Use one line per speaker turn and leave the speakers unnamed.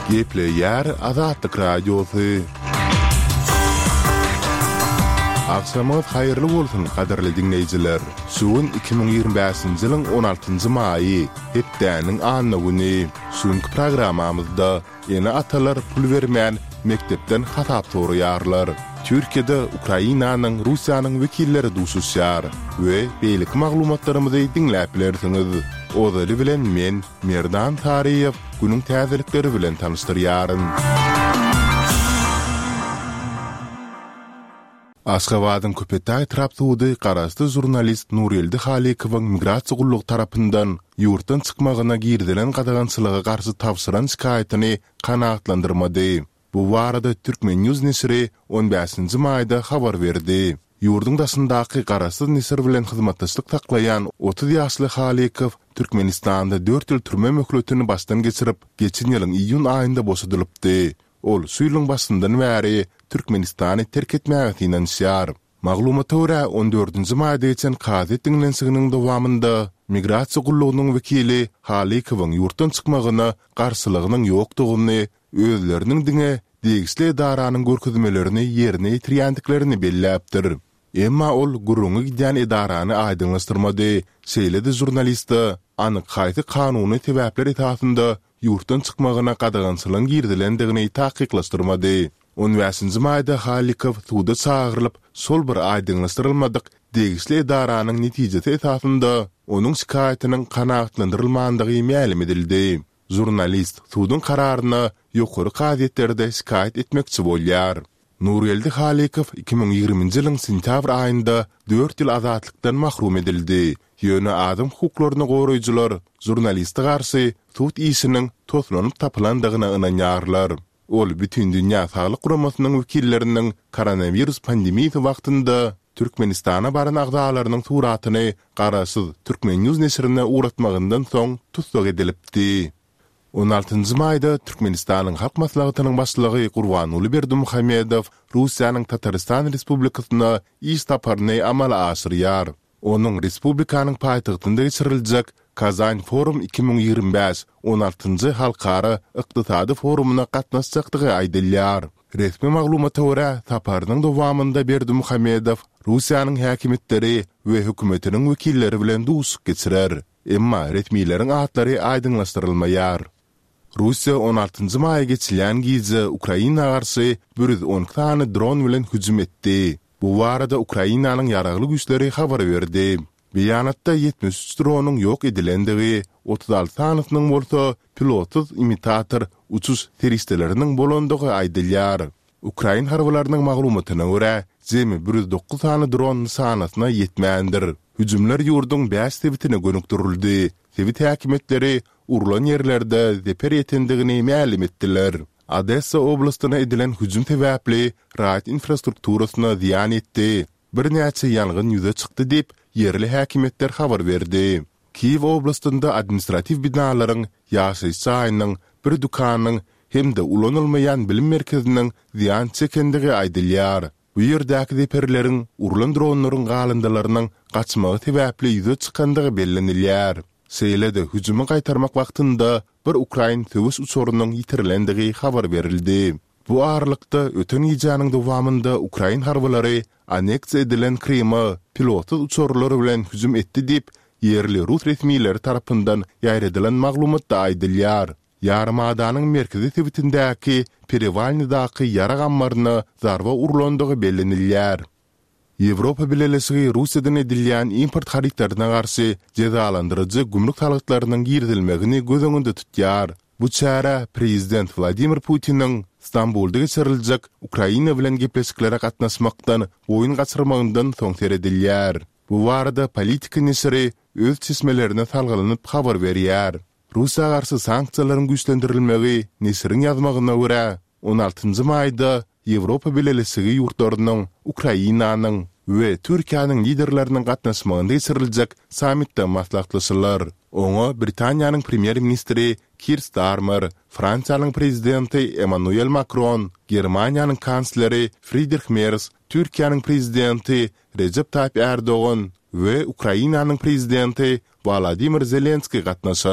Gepleyer Azatlyk Radiosu. Akşamınız hayırlı bolsun kaderli dinleyiciler. Şuun 2025-nji ýylyň 16-njy maýy, hepdäniň anyny güni. Şuňky programamyzda ýene atalar pul bermän mektepden hatap soraýarlar. Türkiýede Ukrainanyň, Russiýanyň wekilleri duşuşýar we beýlik maglumatlarymyzy dinläp bilersiňiz. Ozaly bilen men Merdan Tariýew günüň täzelikleri bilen tanıştyrýaryn. Aşgabatyň Köpetay Trapsudy garasty jurnalist Nureldi Halikowyň migrasiýa gullugy tarapyndan ýurtdan çykmagyna girdilen gadagançylyga garşy tapşyran şikaýatyny kanaatlandyrmady. Bu barada Türkmen News nesiri 15-nji maýda habar berdi. Ýurdun daşyndaky garasty nesir bilen hyzmatdaşlyk taklaýan 30 ýaşly Halikow Türkmenistanda 4 ýyl türme möhletini başdan geçirip, geçen ýylyň iýun aýynda boşadylypdy. Ol suýlyň başyndan bäri Türkmenistany terk etmäge ýa. Maglumata görä 14-nji maýda geçen Kazet dinlensiginiň dowamında migrasiýa gullugynyň wekili Halikowyň ýurtdan çykmagyna garşylygynyň ýokdugyny, özleriniň diňe degisli edaranyň görkezmelerini ýerine ýetirýändiklerini belläpdir. Emma ol gurrungy gidýän edarany aýdyňlaşdyrmady. Şeýledi jurnalista, anyk haýsy kanuny sebäpler esasynda ýurtdan çykmagyna gadagançylyň girdilendigini taýyklaşdyrmady. 15-nji maýda Halikow suda çağırılıp, sol bir aýdyňlaşdyrylmadyk degisli edaranyň netijesi esasynda onuň şikaýatynyň kanaatlandyrylmandygy ma'lum edildi. Jurnalist sudun kararyny ýokary gazetlerde şikaýat etmekçi bolýar. Nureldi Halikow 2020-nji ýylyň sentyabr aýynda 4 ýyl azatlykdan mahrum edildi. Ýöne adam hukuklaryny goraýjylar jurnaliste garşy sud işiniň toslanyp tapylandygyna ynanýarlar. Ol bütün dünýä saglyk guramasynyň wekilleriniň koronavirus pandemiýasy wagtynda Türkmenistana baran agzalarynyň suratyny garaşsyz Türkmen News nesirine uğratmagyndan soň tutsak edilipdi. 16-njy maýda Türkmenistanyň halk maslahatynyň başlygy Gurbanuly Berdimuhammedow Russiýanyň Tataristan Respublikasyna iş taparyny amala aşyrýar. Onuň respublikanyň paýtagtynda geçiriljek Kazan Forum 2025 16-njy halkara ykdysady forumuna gatnaşjakdygy aýdylýar. Resmi maglumata görä, taparynyň dowamında Berdimuhammedow Russiýanyň häkimetleri we hökümetiniň wekilleri bilen duşuk geçirer. Emma resmiýetiň atlary aýdyňlaşdyrylmaýar. Russiýa 16-njy maýa geçilen gize Ukraina garşy 110 tane dron bilen hüjüm etdi. Bu barada Ukrainanyň ýaragly güýçleri habar berdi. Beýanatda 73 dronyň ýok edilendigi, 36 tanynyň bolsa pilotsuz imitator uçuş teristleriniň bolandygy aýdylýar. Ukraina harbalarynyň maglumatyna görä, jemi 109 tane dron sanatyna ýetmändir. Hüjümler ýurdun 5 sebitine gönükdirildi. Sebit häkimetleri urulan ýerlerde zeper ýetendigini ma'lum etdiler. Odessa oblastyna edilen hüjüm sebäpli raýat infrastrukturasyna ziýan etdi. Bir näçe ýangyn ýüze çykdy diýip yerli häkimetler habar berdi. Kiýew oblastynda administrativ binalaryň, ýaşaýyş saýynyň, bir dukanyň hem de ulanylmaýan bilim merkeziniň ziýan çekendigi aýdylýar. Bu ýerdäki zeperleriň urulan dronlaryň galyndylarynyň gaçmagy sebäpli ýüze çykandygy bellenilýär. Seýlede hüjümi gaýtarmak wagtynda bir Ukrain töwüs uçurunyň ýitirilendigi habar berildi. Bu aralykda öten ýyjanyň dowamında Ukrain harbalary aneksiýa edilen Krymy pilotsuz uçurlary bilen hüjüm etdi diýip yerli Rus resmiýetleri tarapyndan ýaýradylan maglumatda aýdylýar. Yarmadanyň merkezi sebitindäki Perevalnydaky ýara gammaryna zarba urulandygy bellenilýär. Ýewropa bileşigi Russiýadan edilýän import haritlaryna garşy cezalandyrjy gümrük talaklarynyň girdilmegini göz öňünde tutýar. Bu çara Prezident Vladimir Putin'in İstanbul'da geçiriljek Ukraina bilen gepleşiklere gatnaşmakdan oýun gaçyrmagyndan soň seredilýär. Bu barada politika nesiri öz çesmelerine salgylanyp habar berýär. Russiýa garşy sanksiýalaryň güýçlendirilmegi nesiriň ýazmagyna görä 16-njy maýda Ýewropa bileşigi ýurtlarynyň Ukrainanyň we Türkiýanyň liderleriniň gatnaşmagynda geçiriljek sammitde maslahatlaşylar. Oňa Britaniýanyň premier ministri Keir Starmer, Fransiýanyň prezidenti Emmanuel Macron, Germaniýanyň kansleri Friedrich Merz, Türkiýanyň prezidenti Recep Tayyip Erdoğan we Ukrainanyň prezidenti Volodymyr Zelenskiy gatnaşar.